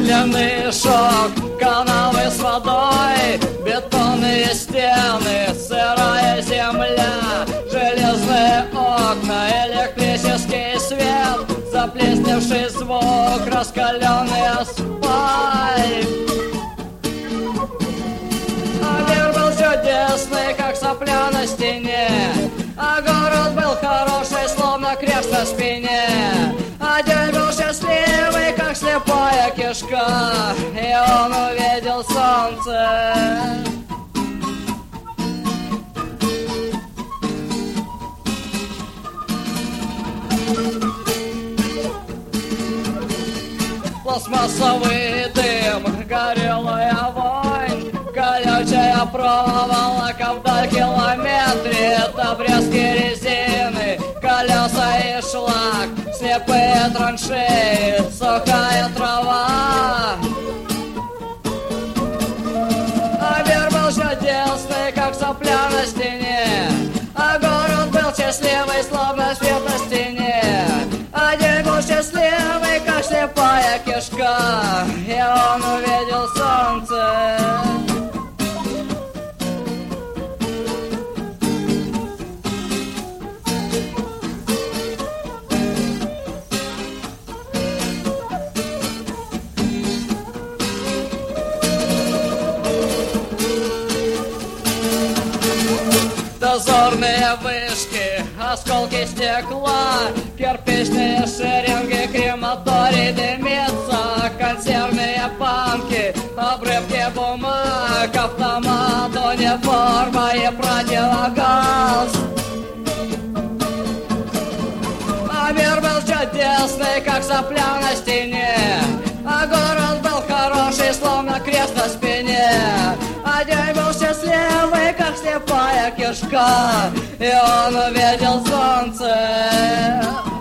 Медленный шок, канавы с водой, бетонные стены, сырая земля, железные окна, электрический свет, заплесневший звук, раскаленный асфальт. А мир был чудесный, как сопля на стене, а город был хороший, словно крест на спине. А день был счастливый, как слепая кишка, и он увидел солнце. Пластмассовый дым, горелая вонь, колючая проволока вдоль километре, обрезки резины, колеса и шлак, слепые траншеи, сухая трава. А мир был чудесный, как сопля на стене, а город был счастливый, словно свет на стене. А день был счастливый, как слепая кишка, и он увидел солнце. Дозорные вышки, осколки стекла, кирпичные шеренги, крематорий дымится, консервные банки, обрывки бумаг, автомат, униформа и противогаз. А мир был чудесный, как сопля на стене, а город был хороший, словно крест на спине. А день был счастливый, как слепая кишка, и он увидел солнце.